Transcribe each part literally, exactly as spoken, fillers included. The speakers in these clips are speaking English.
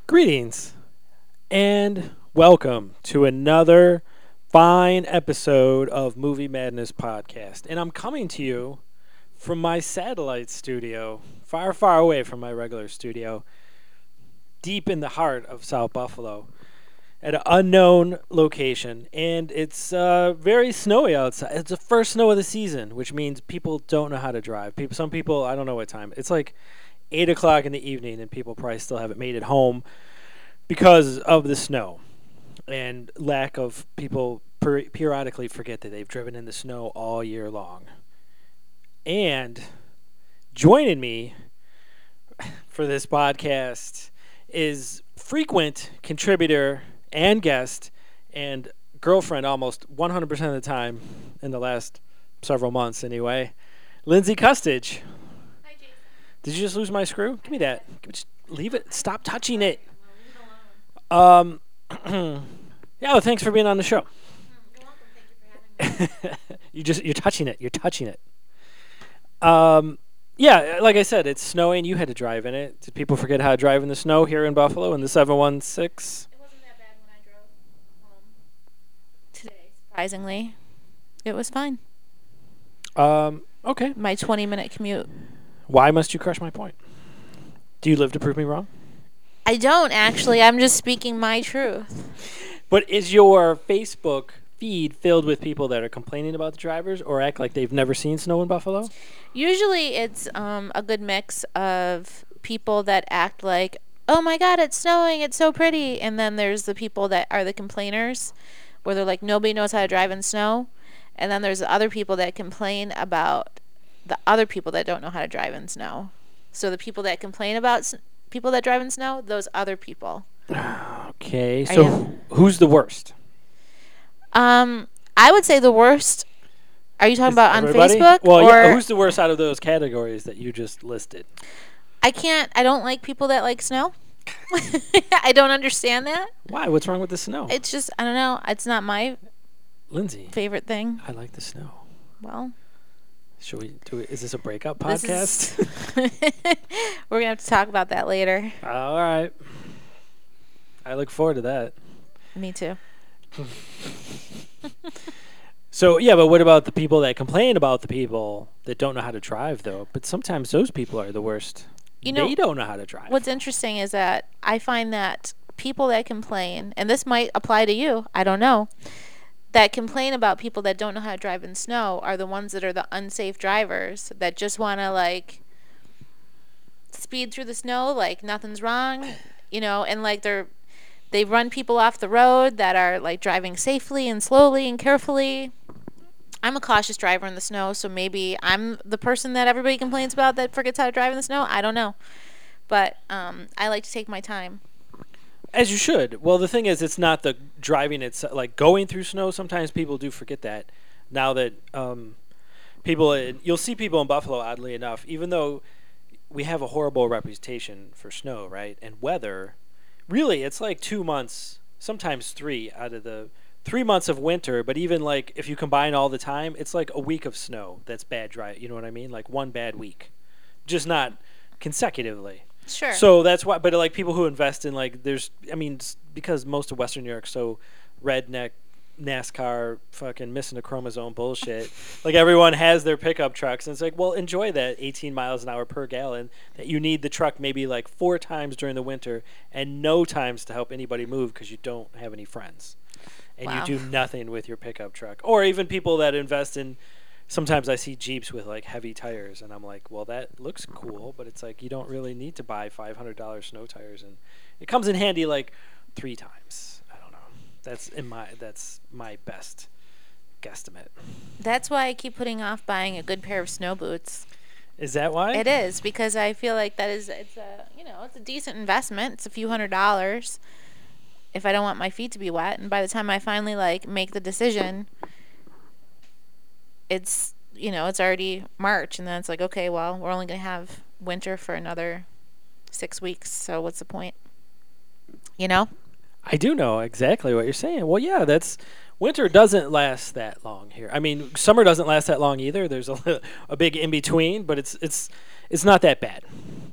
Greetings and welcome to another fine episode of Movie Madness Podcast. And I'm coming to you from my satellite studio, far, far away from my regular studio, deep in the heart of South Buffalo, at an unknown location. And it's uh, very snowy outside. It's the first snow of the season, which means people don't know how to drive. People, some people, I don't know what time. It's like eight o'clock in the evening, and people probably still haven't made it home because of the snow and lack of people per- periodically forget that they've driven in the snow all year long. And joining me for this podcast is frequent contributor and guest and girlfriend almost one hundred percent of the time in the last several months anyway, Lindsay Custage. Hi, Jason. Did you just lose my screw? Give me that. Just leave it. Stop touching it. Um, yeah, well, thanks for being on the show. You're welcome. Thank you for having me. you just you're touching it. You're touching it. Um, yeah, like I said, it's snowing. You had to drive in it. Did people forget how to drive in the snow here in Buffalo in the seven one six? It wasn't that bad when I drove home today. Surprisingly, it was fine. Um, okay. My twenty-minute commute. Why must you crush my point? Do you live to prove me wrong? I don't actually. I'm just speaking my truth. But is your Facebook feed filled with people that are complaining about the drivers or act like they've never seen snow in Buffalo? Usually, it's um, a good mix of people that act like, "Oh my God, it's snowing! It's so pretty," and then there's the people that are the complainers, where they're like, "Nobody knows how to drive in snow," and then there's the other people that complain about the other people that don't know how to drive in snow. So the people that complain about s- people that drive in snow, those other people. Okay, Are so you- who's the worst? Um, I would say the worst. Are you talking Is about on everybody? Facebook? Well, or yeah, who's the worst out of those categories that you just listed? I can't. I don't like people that like snow. I don't understand that. Why? What's wrong with the snow? It's just I don't know. It's not my Lindsay, favorite thing. I like the snow. Well, Should we do it? Is this a breakup this podcast? is- we're gonna have to talk about that later. All right. I look forward to that. Me too. So, yeah, but what about the people that complain about the people that don't know how to drive, though? But sometimes those people are the worst. You know, they don't know how to drive. What's interesting is that I find that people that complain, and this might apply to you, I don't know, that complain about people that don't know how to drive in snow are the ones that are the unsafe drivers that just want to, like, speed through the snow like nothing's wrong, you know, and, like, they're, they run people off the road that are, like, driving safely and slowly and carefully. I'm a cautious driver in the snow, so maybe I'm the person that everybody complains about that forgets how to drive in the snow. I don't know. But um, I like to take my time. As you should. Well, the thing is, it's not the driving itself. Like, going through snow, sometimes people do forget that. Now that um, people, in, you'll see people in Buffalo, oddly enough, even though we have a horrible reputation for snow, right, and weather, really, it's like two months, sometimes three out of the three months of winter. But even, like, if you combine all the time, it's like a week of snow that's bad dry. You know what I mean? Like, one bad week. Just not consecutively. Sure. So that's why, but like people who invest in like, there's, I mean, s- because most of Western New York's so redneck, NASCAR, fucking missing a chromosome bullshit. Like everyone has their pickup trucks, and it's like, well, enjoy that eighteen miles an hour per gallon that you need the truck maybe like four times during the winter and no times to help anybody move because you don't have any friends and Wow. you do nothing with your pickup truck. Or even people that invest in. Sometimes I see Jeeps with like heavy tires, and I'm like, well, that looks cool, but it's like you don't really need to buy five hundred dollars snow tires, and it comes in handy like three times. I don't know. That's in my that's my best guesstimate. That's why I keep putting off buying a good pair of snow boots. Is that why? It is because I feel like that is it's a you know it's a decent investment. It's a few hundred dollars if I don't want my feet to be wet, and by the time I finally like make the decision, it's you know it's already March, and then it's like, okay, well, we're only gonna have winter for another six weeks, so what's the point? You know? I do know exactly what you're saying. Well, yeah, that's winter doesn't last that long here. I mean, summer doesn't last that long either. There's a a big in between, but it's it's it's not that bad.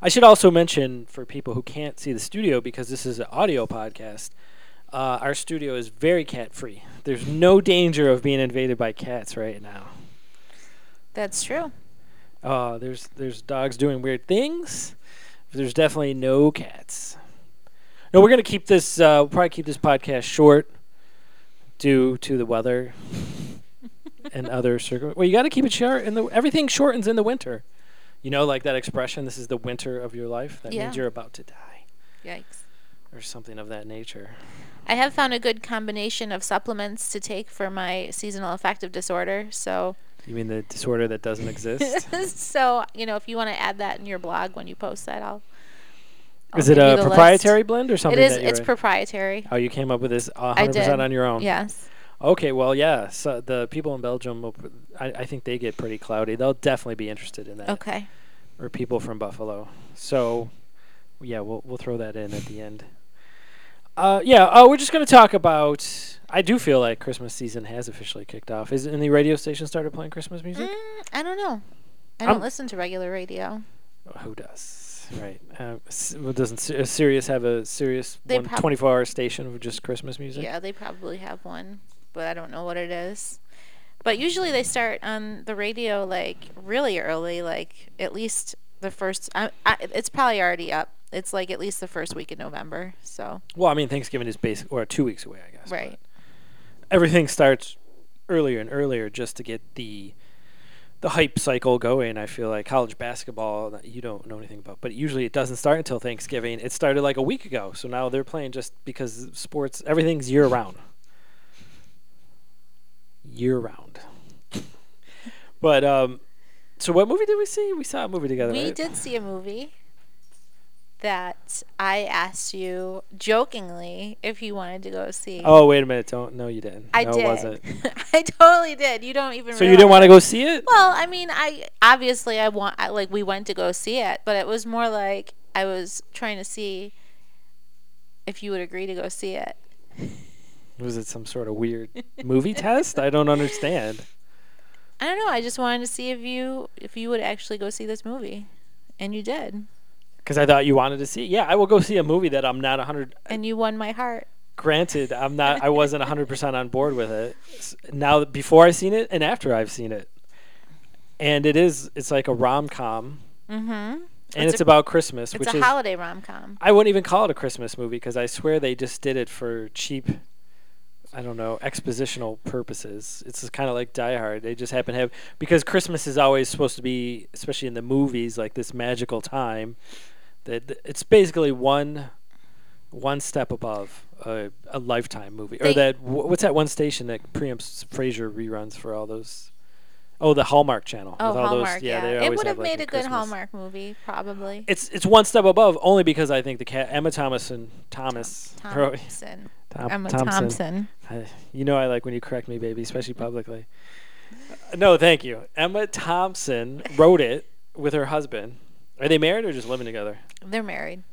I should also mention for people who can't see the studio, because this is an audio podcast, uh, our studio is very cat free. There's no danger of being invaded by cats right now. That's true. Uh, there's there's dogs doing weird things. But there's definitely no cats. No, we're gonna keep this. Uh, we'll probably keep this podcast short due to the weather and other circum. Well, you got to keep it short. And everything shortens in the winter. You know, like that expression. This is the winter of your life. That Yeah. means you're about to die, Yikes. or something of that nature. I have found a good combination of supplements to take for my seasonal affective disorder. So, You mean the disorder that doesn't exist? so you know, if you want to add that in your blog when you post that, I'll. I'll Is it give you a the proprietary list. blend or something? It is. That you're It's proprietary. Oh, you came up with this one I hundred percent did. on your own. Yes. Okay, well, yeah. So the people in Belgium, will, I, I think they get pretty cloudy. They'll definitely be interested in that. Okay. Or people from Buffalo. So, yeah, we'll we'll throw that in at the end. Uh, yeah. Oh, we're just gonna talk about. I do feel like Christmas season has officially kicked off. Is any radio station started playing Christmas music? Mm, I don't know. I I'm- don't listen to regular radio. Who does? Right. Uh, s- well, doesn't S- uh, Sirius have a Sirius They one prob- twenty-four hour station of just Christmas music? Yeah, they probably have one, but I don't know what it is. But usually they start on the radio like really early, like at least the first. I, I, it's probably already up. It's like at least the first week in November. So Well, I mean, Thanksgiving is basic, or two weeks away, I guess. but right. Everything starts earlier and earlier just to get the the hype cycle going. I feel like college basketball, that you don't know anything about, but usually it doesn't start until Thanksgiving. It started like a week ago, so now they're playing just because sports, everything's year round. Year round. But um, so what movie did we see? We saw a movie together. We right? did see a movie that I asked you jokingly if you wanted to go see. Oh, wait a minute! Don't no, you didn't. I no, did. It wasn't. I totally did. You don't even. So you didn't want to realize. go see it? Well, I mean, I obviously I want I, like we went to go see it, but it was more like I was trying to see if you would agree to go see it. Was it some sort of weird movie test? I don't understand. I don't know. I just wanted to see if you if you would actually go see this movie, and you did, Because I thought you wanted to see. Yeah, I will go see a movie that I'm not one hundred. and you won my heart. Granted, I'm not. I wasn't one hundred percent on board with it. S- Now, before I've seen it and after I've seen it, and it is. It's like a rom com, Mm-hmm. and It's it's, a- about Christmas, It's which a is. holiday rom com. I wouldn't even call it a Christmas movie because I swear they just did it for cheap. I don't know, expositional purposes. It's kind of like Die Hard. They just happen to have, because Christmas is always supposed to be, especially in the movies, like this magical time. That that it's basically one, one step above a, a Lifetime movie, or They- that wh- what's that one station that preempts Frasier reruns for all those. Oh, the Hallmark Channel. Oh, with all Hallmark. Those, yeah, yeah, they it always would have, have like, made a good Christmas. Hallmark movie, probably. It's it's one step above, only because I think the cat Emma Thomason Thomas. wrote- Thompson. Tom- Emma Thompson. Thompson. I, you know I like when you correct me, baby, especially publicly. Uh, no, thank you. Emma Thompson wrote it with her husband. Are they married or just living together? They're married.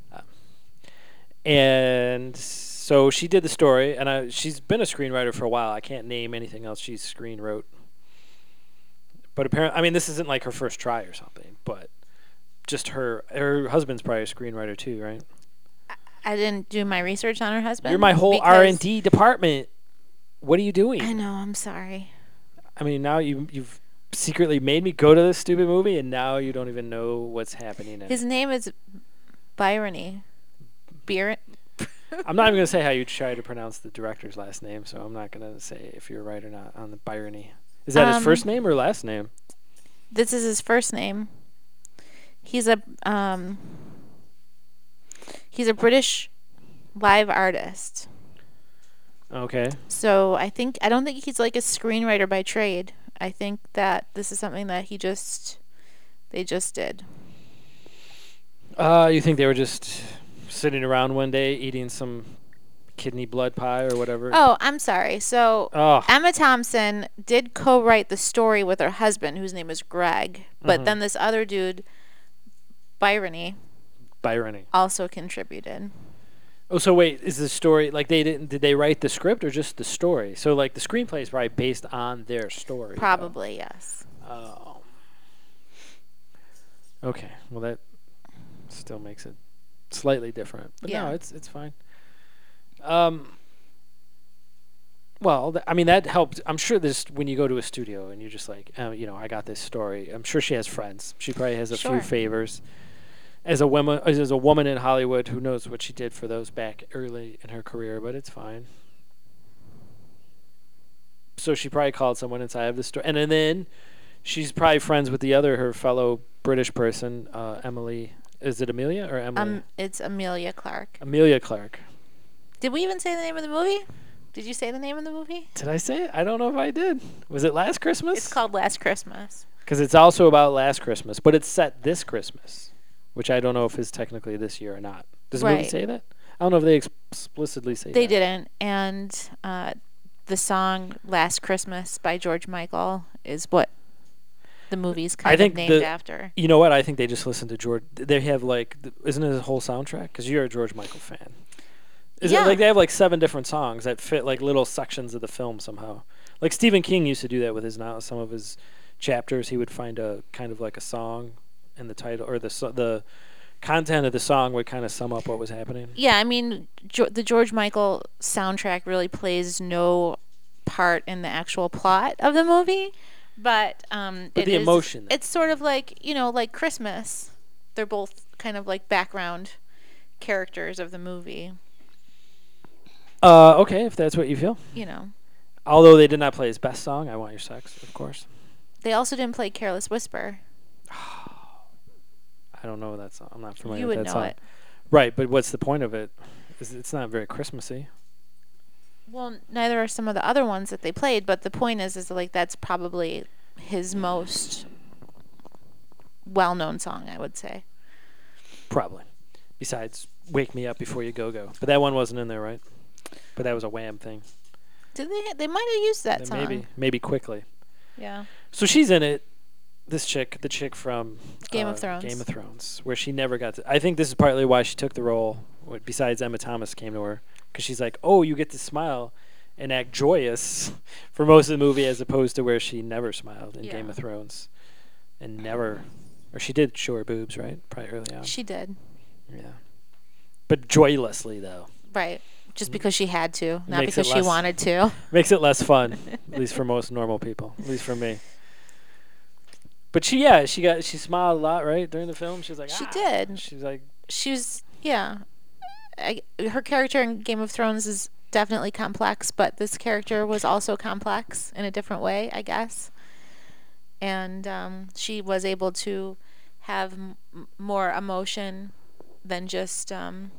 And so she did the story, and I, she's been a screenwriter for a while. I can't name anything else she's screen wrote. But apparently, I mean, this isn't like her first try or something, but just her her husband's probably a screenwriter too, right? I didn't do my research on her husband. You're my whole because- R and D department. What are you doing? I know. I'm sorry. I mean, now you you've secretly made me go to this stupid movie, and now you don't even know what's happening in it. His name is Byrony. Byron. I'm not even gonna say how you try to pronounce the director's last name, so I'm not gonna say if you're right or not on the Byrony. Is that Um, his first name or last name? This is his first name. He's a um. He's a British live artist. Okay. So I think I don't think he's like a screenwriter by trade. I think that this is something that he just they just did. Uh, you think they were just sitting around one day eating some kidney blood pie or whatever? Oh, I'm sorry. So Oh. Emma Thompson did co-write the story with her husband, whose name is Greg. But Mhm. then this other dude, Byrony, Byrony. also contributed. Oh, so wait, is the story like they didn't? Did they write the script or just the story? So like the screenplay is probably based on their story. though. Probably, yes. Oh. Okay. Well, that Still makes it slightly different, but Yeah. no, it's it's fine. Um. Well, th- I mean that helped. I'm sure this when you go to a studio and you're just like, uh, you know, I got this story. I'm sure she has friends. She probably has a Sure. few favors. As a woman, as a woman in Hollywood, who knows what she did for those back early in her career, but it's fine. So she probably called someone inside of the store, and, and then she's probably friends with the other her fellow British person, uh, Emily. Is it Amelia or Emily? Um, it's Amelia Clark. Amelia Clark. Did we even say the name of the movie? Did you say the name of the movie? Did I say it? I don't know if I did. Was it Last Christmas? It's called Last Christmas. Because it's also about Last Christmas, but it's set this Christmas, which I don't know if is technically this year or not. Does the movie Right. say that? I don't know if they explicitly say They that. didn't. And uh, the song Last Christmas by George Michael is what the movie's kind I think of named the- after. You know what? I think they just listened to George. They have like, th- isn't it a whole soundtrack? Because you're a George Michael fan. Is Yeah. it like they have like seven different songs that fit like little sections of the film somehow? Like Stephen King used to do that with his now some of his chapters. He would find a kind of like a song in the title or the so- the content of the song would kind of sum up what was happening. Yeah, I mean, jo- the George Michael soundtrack really plays no part in the actual plot of the movie, but um, But it the is- emotion. It's sort of like, you know, like Christmas. They're both kind of like background characters of the movie. Uh, okay, if that's what you feel. You know, Although they did not play his best song, "I Want Your Sex," of course. they also didn't play "Careless Whisper." I don't know that song. I'm not familiar You with would that know song. it. Right, but what's the point of it? Is it's not very Christmassy. Well, neither are some of the other ones that they played, but the point is, is that, like that's probably his most well-known song, I would say. Probably. Besides "Wake Me Up Before You Go Go," but that one wasn't in there, right? But that was a Wham thing. Did they? They might have used that Then song. maybe, maybe quickly. Yeah. So she's in it. This chick, the chick from Game uh, of Thrones. Game of Thrones, where she never got to. I think this is partly why she took the role. wh- Besides Emma Thomas came to her, because she's like, oh, you get to smile and act joyous for most of the movie, as opposed to where she never smiled in Game Yeah. of Thrones, and never, or she did show her boobs, right? Probably early on. She did. Yeah, but joylessly though. Right. Just because she had to, not Makes it because she less- wanted to. Makes it less fun, at least for most normal people, at least for me. But she, yeah, she got she smiled a lot, right, during the film. She was like, She ah. did. She was like, She was, yeah. I, her character in Game of Thrones is definitely complex, but this character was also complex in a different way, I guess. And um, she was able to have m- m- more emotion than just um,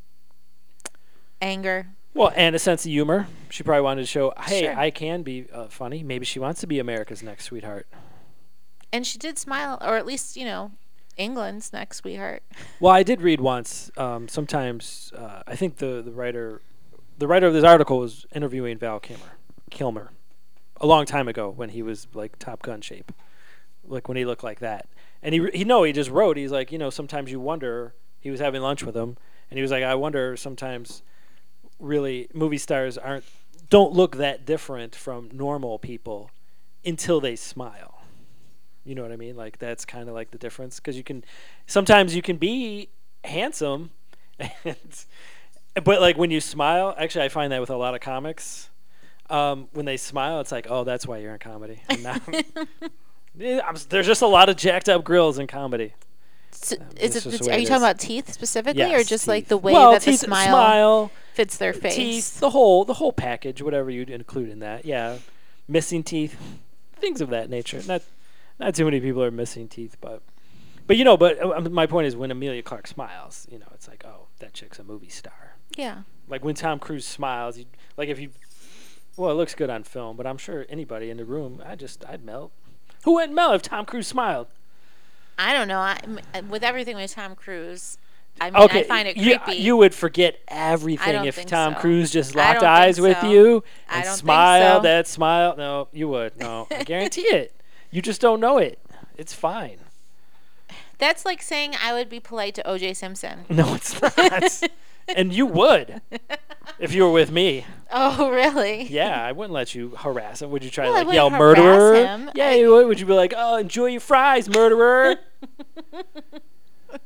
anger. well, and a sense of humor. She probably wanted to show, hey, Sure. I can be uh, funny. Maybe she wants to be America's next sweetheart. And she did smile, or at least, you know, England's next sweetheart. Well, I did read once. Um, sometimes uh, I think the the writer, the writer of this article was interviewing Val Kilmer, Kilmer, a long time ago when he was like Top Gun shape, like when he looked like that. And he he no, he just wrote. He's like, you know, sometimes you wonder. He was having lunch with him, and he was like, I wonder sometimes, really, movie stars aren't don't look that different from normal people until they smile. You know what I mean? Like that's kind of like the difference, because you can sometimes you can be handsome, and, but like when you smile, actually I find that with a lot of comics, um, when they smile, it's like, oh, that's why you're in comedy. And now, yeah, I'm, there's just a lot of jacked up grills in comedy. So, Um, is it's it, just it's, the way are it you talking is. about teeth specifically, or Yes, just like teeth. the way well, that the teeth, smile, smile, fits their face? teeth, the whole the whole package, whatever you'd include in that. Yeah, missing teeth, things of that nature. Not not too many people are missing teeth, but but you know, but uh, my point is when Amelia Clark smiles, you know, it's like, oh, that chick's a movie star. Yeah. Like when Tom Cruise smiles, you like if you, well, it looks good on film, but I'm sure anybody in the room, I just I'd melt. Who wouldn't melt if Tom Cruise smiled? I don't know. I, m- with everything with Tom Cruise, I mean, Okay, I find it you, creepy. you would forget everything don't if think Tom so. Cruise just I locked don't eyes think with so. you I and don't think smiled. so. That smile, no, you would. No, I guarantee it. You just don't know it. It's fine. That's like saying I would be polite to O J Simpson. No, it's not. And you would if you were with me. Oh, really? Yeah, I wouldn't let you harass him. Would you try Well, I to like yell wouldn't harass murderer? him. Yeah, I- you would. Would you be like, oh, enjoy your fries, murderer?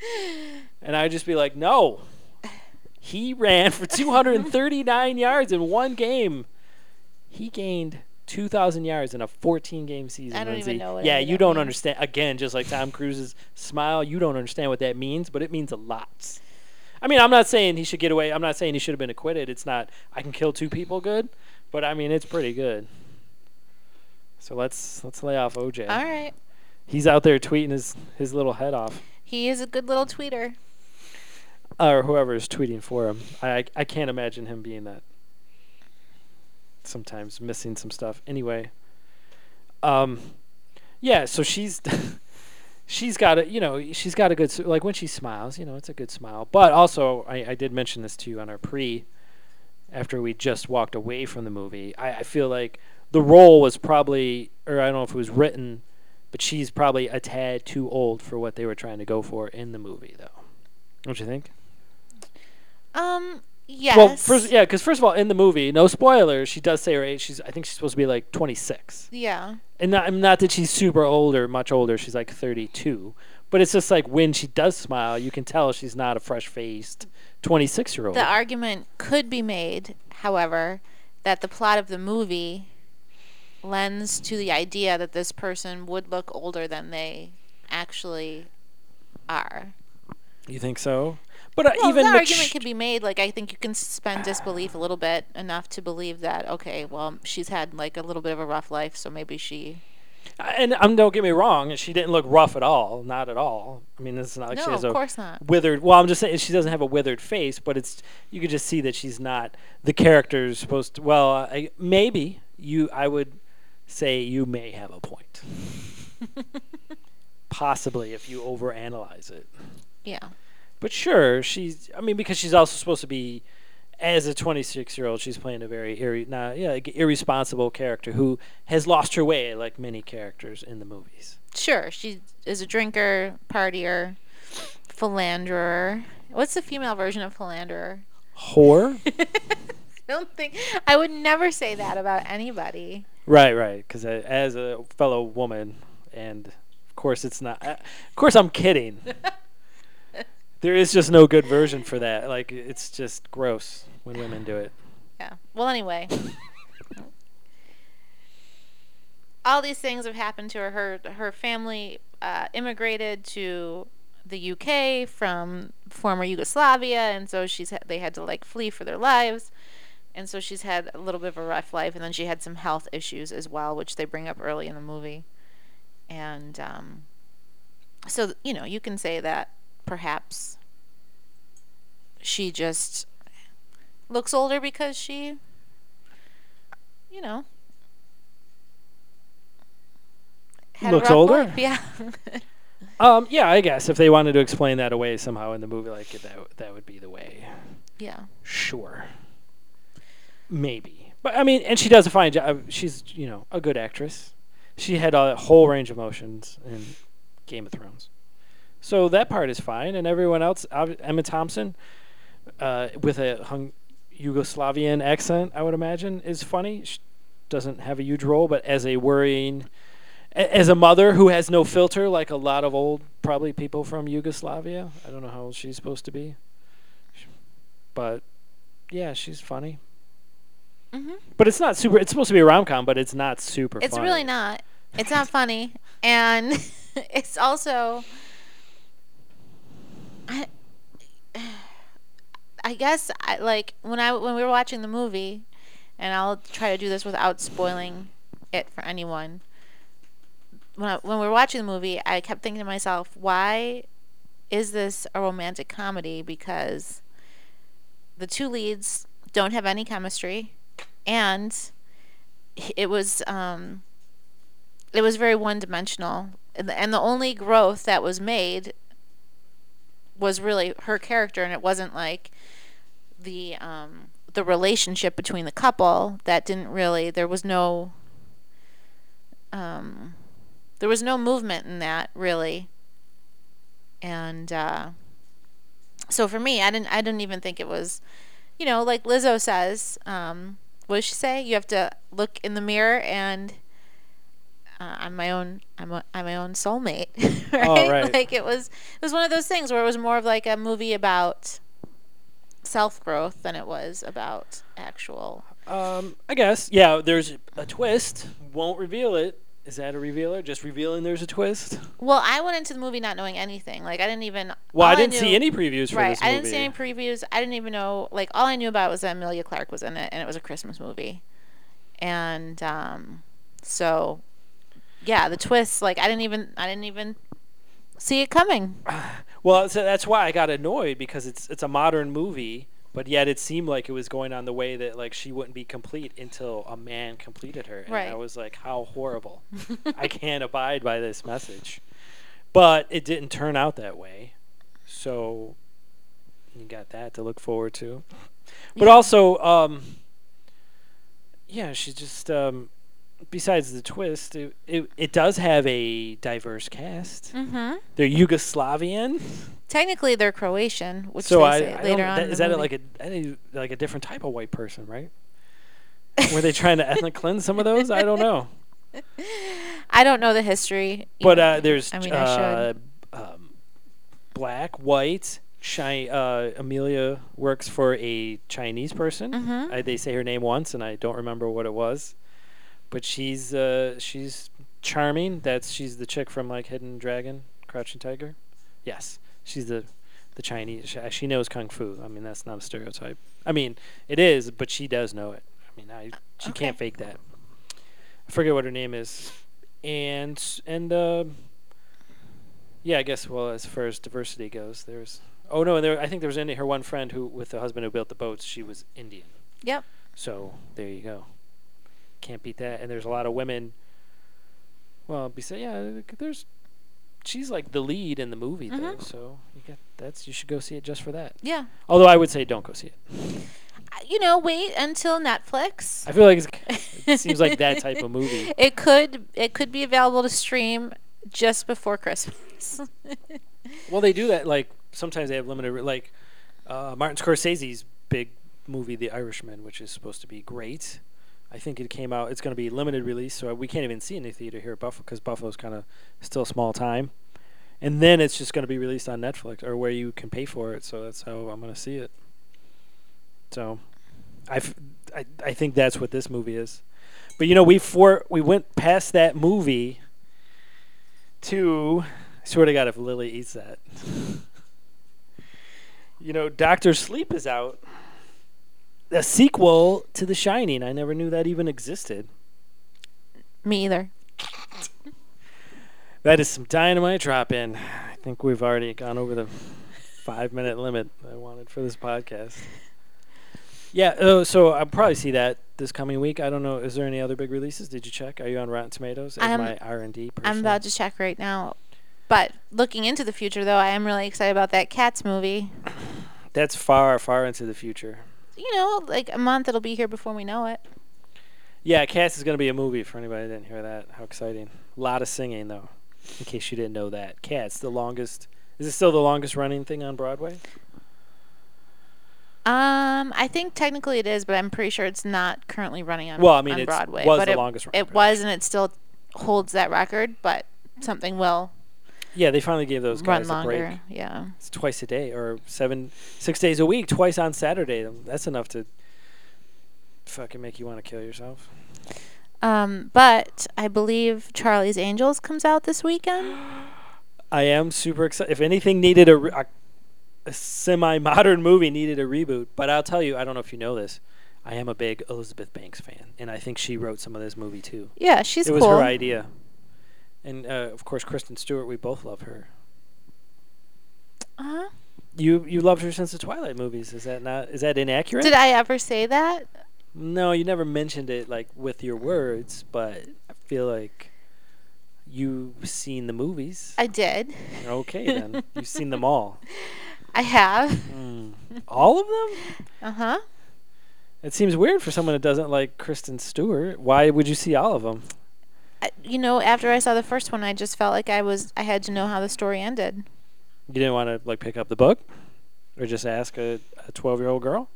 And I'd just be like, no. He ran for two hundred thirty-nine yards in one game. He gained two thousand yards in a fourteen-game season, I don't Lindsay. even know what yeah, any of you that don't means. understand. Again, just like Tom Cruise's smile, you don't understand what that means, but it means a lot. I mean, I'm not saying he should get away. I'm not saying he should have been acquitted. It's not, I can kill two people good, but I mean, it's pretty good. So let's let's lay off O J. All right. He's out there tweeting his, his little head off. He is a good little tweeter. Or whoever is tweeting for him. I, I, I can't imagine him being that. Sometimes missing some stuff. Anyway. Um, yeah, so she's... she's got a, you know, she's got a good, like when she smiles, you know, it's a good smile. But also, I, I did mention this to you on our pre, after we just walked away from the movie. I, I feel like the role was probably, or I don't know if it was written, but she's probably a tad too old for what they were trying to go for in the movie, though. Don't you think? Um, yes. Well, first, yeah, because first of all, in the movie, no spoilers, she does say her age. She's, I think she's supposed to be like twenty-six. Yeah. And not, not that she's super old or much older. She's like thirty-two. But it's just like when she does smile, you can tell she's not a fresh-faced twenty-six-year-old. The argument could be made, however, that the plot of the movie lends to the idea that this person would look older than they actually are. You think so? But uh, Well, even the Mc- argument could be made. Like, I think you can suspend disbelief a little bit enough to believe that, okay, well, she's had like a little bit of a rough life, so maybe she. And um, don't get me wrong, she didn't look rough at all. Not at all. I mean, it's not like No, she has of a course not. withered. Well, I'm just saying she doesn't have a withered face, but it's you could just see that she's not the character is supposed to. Well, uh, I, maybe you. I would say you may have a point. Possibly, if you overanalyze it. Yeah. But sure, she's. I mean, because she's also supposed to be, as a twenty-six-year-old, she's playing a very irre, not, yeah, like irresponsible character who has lost her way, like many characters in the movies. Sure, she is a drinker, partier, philanderer. What's the female version of philanderer? Whore. I don't think I would never say that about anybody. Right, right. Because as a fellow woman, and of course it's not. Uh, of course, I'm kidding. There is just no good version for that. Like, it's just gross when women do it. Yeah. Well, anyway. All these things have happened to her. Her, her family uh, immigrated to the U K from former Yugoslavia, and so she's ha- they had to like flee for their lives. And so she's had a little bit of a rough life, and then she had some health issues as well, which they bring up early in the movie. And um, so, you know, you can say that perhaps she just looks older because she, you know, had a Looks rough older? life. Yeah. Um, yeah, I guess if they wanted to explain that away somehow in the movie, like that, that would be the way. Yeah. Sure. Maybe. But, I mean, and she does a fine job. She's, you know, a good actress. She had a whole range of emotions in Game of Thrones. So that part is fine. And everyone else, Emma Thompson, uh, with a hung Yugoslavian accent, I would imagine, is funny. She doesn't have a huge role, but as a worrying... As a mother who has no filter, like a lot of old, probably people from Yugoslavia. I don't know how old she's supposed to be. But, yeah, she's funny. Mm-hmm. But it's not super... It's supposed to be a rom-com, but it's not super It's funny. really not. It's not funny. And it's also... I, I guess, I, like, when I when we were watching the movie, and I'll try to do this without spoiling it for anyone... When I, when we were watching the movie, I kept thinking to myself, why is this a romantic comedy? Because the two leads don't have any chemistry, and it was um, it was very one-dimensional, and the, and the only growth that was made was really her character, and it wasn't like the um, the relationship between the couple that didn't really. There was no. Um, There was no movement in that, really. And uh, so for me, I didn't I didn't even think it was, you know, like Lizzo says, um, what does she say? You have to look in the mirror and uh, I'm my own I'm a, I'm my own soulmate, right? Oh, right. Like it was it was one of those things where it was more of like a movie about self growth than it was about actual. Um, I guess. Yeah, there's a twist. Won't reveal it. Is that a revealer? Just revealing there's a twist? Well, I went into the movie not knowing anything. Like I didn't even. Well, all I didn't knew, see any previews for right, this I movie. didn't see any previews. I didn't even know. Like all I knew about was that Emilia Clarke was in it, and it was a Christmas movie, and um, so yeah, the twists. Like I didn't even. I didn't even see it coming. Well, so that's why I got annoyed because it's it's a modern movie, but yet it seemed like it was going on the way that like she wouldn't be complete until a man completed her, and Right. I was like, how horrible! I can't abide by this message. But it didn't turn out that way, so you got that to look forward to. But Yeah. also, um, yeah, she's just. Um, besides the twist, it, it it does have a diverse cast. Mm-hmm. They're Yugoslavian. Technically, they're Croatian, which So they I, say I later don't, on. that, in is the that a, movie. like a any, like a different type of white person, right? Were they trying to ethnic cleanse some of those? I don't know. I don't know the history. But either. uh, there's I mean, I uh, should. um, black, white. Chi- uh, Amelia works for a Chinese person. Mhm. I, they say her name once, and I don't remember what it was. But she's uh, she's charming. That's she's the chick from like Hidden Dragon, Crouching Tiger. Yes, she's the the Chinese. She, she knows kung fu. I mean, that's not a stereotype. I mean, it is, but she does know it. I mean, I she Okay. can't fake that. I forget what her name is, and and uh, yeah, I guess well as far as diversity goes, there's oh no, there I think there was Indi- her one friend who with the husband who built the boats. She was Indian. Yep. So there you go. Can't beat that. And there's a lot of women. Well, besides, yeah, there's. She's like the lead in the movie, though. Mhm. So you get that's you should go see it just for that. Yeah. Although I would say don't go see it. Uh, You know, wait until Netflix. I feel like it's, it seems like that type of movie. It could it could be available to stream just before Christmas. Well, they do that. Like sometimes they have limited. re- Like uh, Martin Scorsese's big movie, The Irishman, which is supposed to be great. I think it came out. It's going to be limited release, so we can't even see any theater here at Buffalo because Buffalo's kind of still a small time. And then it's just going to be released on Netflix or where you can pay for it. So that's how I'm going to see it. So, I, I, I think that's what this movie is. But you know, we for we went past that movie to. I swear to God, if Lily eats that. You know, Doctor Sleep is out. A sequel to The Shining. I never knew that even existed. Me either. That is some dynamite drop in. I think we've already gone over the five minute limit I wanted for this podcast. Yeah, uh, so I'll probably see that this coming week. I don't know. Is there any other big releases? Did you check? Are you on Rotten Tomatoes? As I'm- my R and D person. I'm about to check right now. But looking into the future, though, I am really excited about that Cats movie. That's far, far into the future. You know, like a month, it'll be here before we know it. Yeah, Cats is going to be a movie for anybody that didn't hear that. How exciting. A lot of singing, though, in case you didn't know that. Cats, the longest. Is it still the longest running thing on Broadway? Um, I think technically it is, but I'm pretty sure it's not currently running on, Well, I mean, on it Broadway. was but the it, longest running. It was, and it still holds that record, but something will Yeah, they finally gave those run guys a break. longer. Yeah. It's twice a day or seven, six days a week, twice on Saturday. That's enough to fucking make you want to kill yourself. Um, but I believe Charlie's Angels comes out this weekend. I am super excited. If anything needed a, re- a, a semi-modern movie needed a reboot, but I'll tell you, I don't know if you know this, I am a big Elizabeth Banks fan, and I think she wrote some of this movie too. Yeah, she's it cool. was her idea, and uh, of course Kristen Stewart. We both love her. Uh-huh. You you loved her since the Twilight movies. Is that not? Is that inaccurate? Did I ever say that? No, you never mentioned it like with your words, but I feel like you've seen the movies. I did. Okay, then you've seen them all. I have. Mm. All of them? Uh-huh. It seems weird for someone that doesn't like Kristen Stewart. Why would you see all of them? I, you know, after I saw the first one, I just felt like I was I had to know how the story ended. You didn't want to like pick up the book, or just ask a twelve-year-old girl?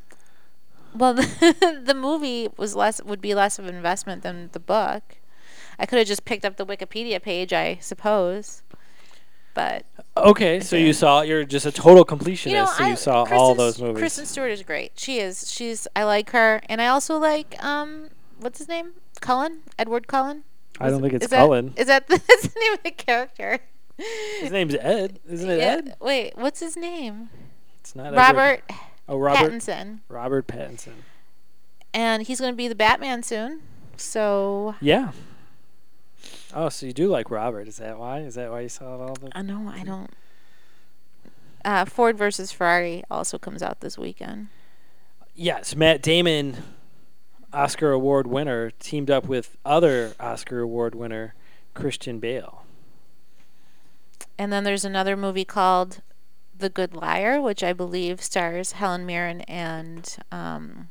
Well, the, the movie was less would be less of an investment than the book. I could have just picked up the Wikipedia page, I suppose. But Okay, so you did. saw you're just a total completionist. you know, so I you saw Kristen, all those movies. Kristen Stewart is great. She is. She's. I like her, and I also like um, what's his name? Cullen. Edward Cullen. I don't think it's is Cullen. That, is that the, that's the name of the character? His name's Ed, isn't it? Yeah, Ed? wait, what's his name? It's not Robert. Edward. Oh, Robert Pattinson. Robert Pattinson. And he's going to be the Batman soon. So. Yeah. Oh, so you do like Robert? Is that why? Is that why you saw all the? I know. I don't. Uh, Ford versus Ferrari also comes out this weekend. Yes, Matt Damon, Oscar Award winner, teamed up with other Oscar Award winner Christian Bale. And then there's another movie called The Good Liar, which I believe stars Helen Mirren and um,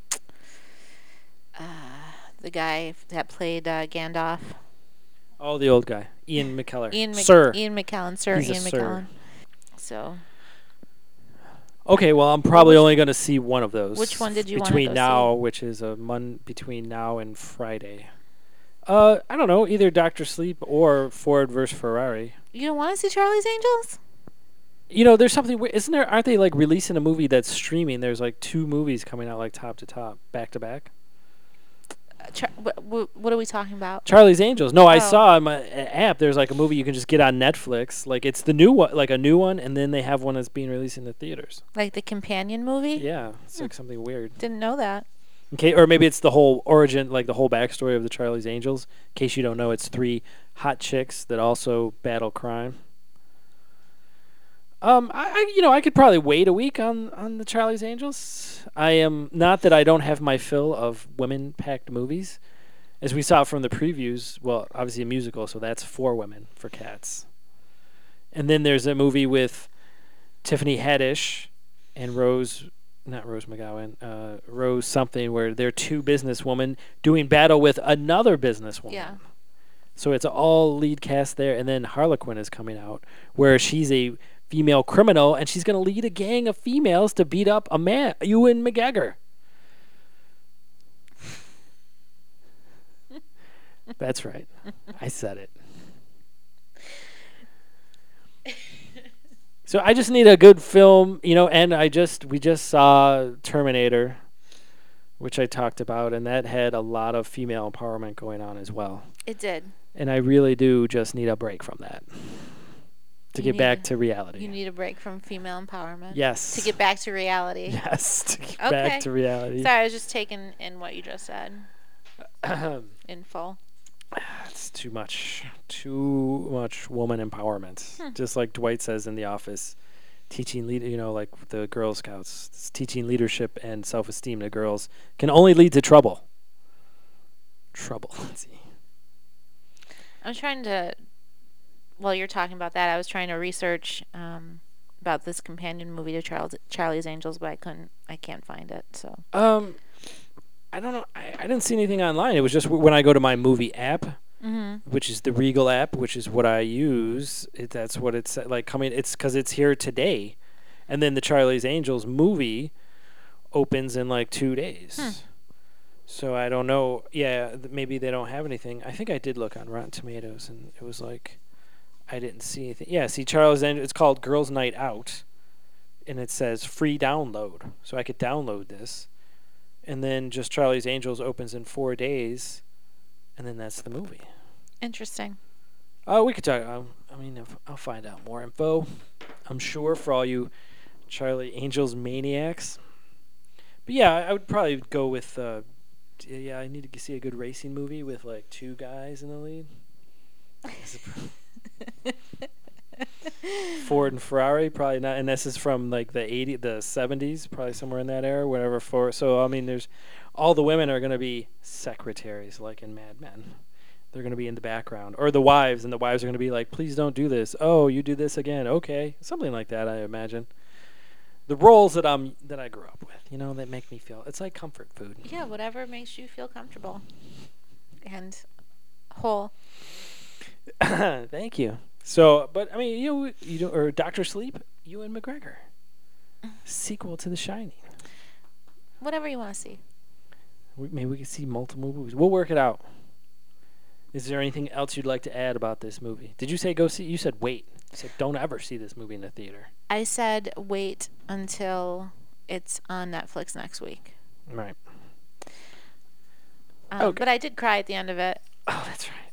uh, the guy that played uh, Gandalf. Oh, the old guy, Ian McKellen. Ian Mc- Sir. Ian McKellen, Sir He's a Ian sir. McKellen. So. Okay, well, I'm probably only going to see one of those. Which one did you wanna between go now, see? which is a mon between now and Friday. Uh, I don't know, either Doctor Sleep or Ford versus Ferrari. You don't want to see Charlie's Angels? You know, there's something. wi- Isn't there? Aren't they like releasing a movie that's streaming? There's like two movies coming out like top to top, back to back. Uh, Char- what, what, what are we talking about? Charlie's Angels. No, I Oh. saw on my a- app. There's like a movie you can just get on Netflix. Like it's the new one, like a new one, and then they have one that's being released in the theaters. Like the companion movie? Yeah, it's like something weird. Didn't know that. Okay, or maybe it's the whole origin, like the whole backstory of the Charlie's Angels. In case you don't know, it's three hot chicks that also battle crime. Um, I, I you know, I could probably wait a week on on the Charlie's Angels. I am not that I don't have my fill of women-packed movies, as we saw from the previews. Well, obviously a musical, so that's four women for Cats. And then there's a movie with Tiffany Haddish and Rose, not Rose McGowan, uh, Rose something, where they're two businesswomen doing battle with another businesswoman. Yeah. So it's all lead cast there, and then Harlequin is coming out, where she's a female criminal, and she's going to lead a gang of females to beat up a man, Ewan McGregor. That's right. I said it. So I just need a good film, you know, and I just we just saw Terminator, which I talked about, and that had a lot of female empowerment going on as well. It did. And I really do just need a break from that to You get need back a- to reality. You need a break from female empowerment. Yes. To get back to reality. Yes, to get Okay. back to reality. Sorry, I was just taking in what you just said in full. It's too much. Too much woman empowerment. Hmm. Just like Dwight says in The Office, teaching lead, you know, like the Girl Scouts, it's teaching leadership and self-esteem to girls can only lead to trouble. Trouble. Let's see. I'm trying to. While you're talking about that, I was trying to research um, about this companion movie to Charles, Charlie's Angels, but I couldn't. I can't find it. So. Um, I don't know. I, I didn't see anything online. It was just w- when I go to my movie app, Mm-hmm. which is the Regal app, which is what I use. It, that's what it's like coming. It's because it's here today, and then the Charlie's Angels movie opens in like two days. Hmm. So I don't know. Yeah, th- maybe they don't have anything. I think I did look on Rotten Tomatoes, and it was like I didn't see anything. Yeah, see Charlie's Angels. It's called Girls Night Out, and it says free download. So I could download this, and then just Charlie's Angels opens in four days, and then that's the movie. Interesting. Oh, we could talk. Um, I mean, if, I'll find out more info. I'm sure for all you Charlie Angels maniacs. But yeah, I I would probably go with. Uh, d- yeah, I need to see a good racing movie with like two guys in the lead. Ford and Ferrari, probably not. And this is from like the eighties, the seventies, probably somewhere in that era, whatever. For so, I mean, there's all the women are going to be secretaries, like in Mad Men. They're going to be in the background, or the wives, and the wives are going to be like, "Please don't do this. Oh, you do this again. Okay," something like that. I imagine the roles that I'm that I grew up with, you know, that make me feel it's like comfort food. Yeah, whatever makes you feel comfortable and whole. Thank you. So, but I mean, you you don't, or Doctor Sleep, Ewan McGregor, sequel to The Shining. Whatever you want to see. We, maybe we could see multiple movies. We'll work it out. Is there anything else you'd like to add about this movie? Did you say go see? You said wait. You said don't ever see this movie in the theater. I said wait until it's on Netflix next week. Right. Um, Okay. But I did cry at the end of it, Oh, that's right.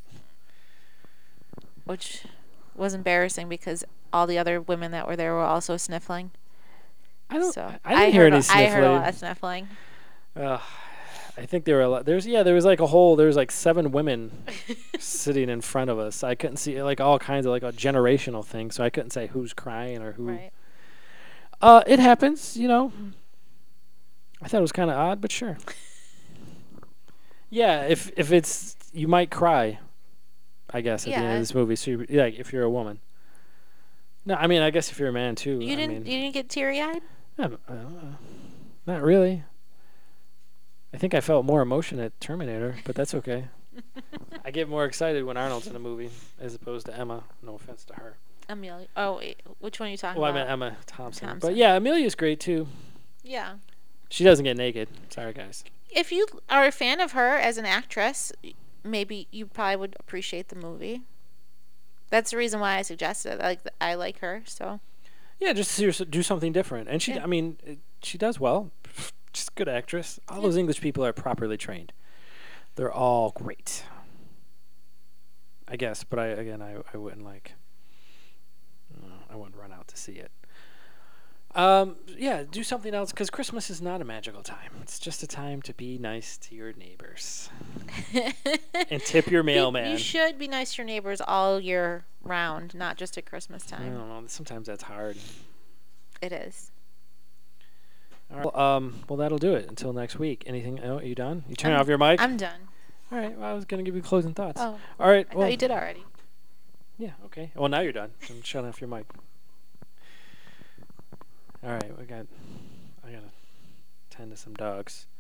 which was embarrassing because all the other women that were there were also sniffling. I don't. So I didn't hear heard, any a- I heard a sniffling. lot of sniffling. Uh, I think there were a lot. There's yeah. There was like a whole. There was like seven women sitting in front of us. I couldn't see like all kinds of like a generational thing. So I couldn't say who's crying or who. Right. Uh, it happens. You know. I thought it was kind of odd, but sure. Yeah, if if it's you might cry, I guess at the end Yeah. of this movie. So you, yeah, if you're a woman. No, I mean I guess if you're a man too. You I didn't. mean, You didn't get teary eyed. um, uh, not really. I think I felt more emotion at Terminator, but that's okay. I get more excited when Arnold's in a movie as opposed to Emma. No offense to her. Amelia. Oh wait, which one are you talking Well, I about? meant Emma Thompson. Thompson. But yeah, Amelia's great too. Yeah. She doesn't get naked. Sorry, guys. If you are a fan of her as an actress, maybe you probably would appreciate the movie. That's the reason why I suggested it. I like I like her, so Yeah, just see her do something different. And she, Yeah. I mean, it- she does well. Just a good actress. All Yeah. those English people are properly trained. They're all great. I guess, but I again, I, I wouldn't like. No, I wouldn't run out to see it. Um, yeah, do something else because Christmas is not a magical time. It's just a time to be nice to your neighbors and tip your You- mailman. You should be nice to your neighbors all year round, not just at Christmas I time. don't know. Sometimes that's hard. It is. All right. Well, um, well, that'll do it. Until next week. Anything? Oh, are you done? You turn I'm- off your mic. I'm done. All right. Well, I was gonna give you closing thoughts. Oh, All right. I Well, thought you did already. yeah. Okay. Well, now you're done. I'm shutting off your mic. All right. We got. I gotta tend to some dogs.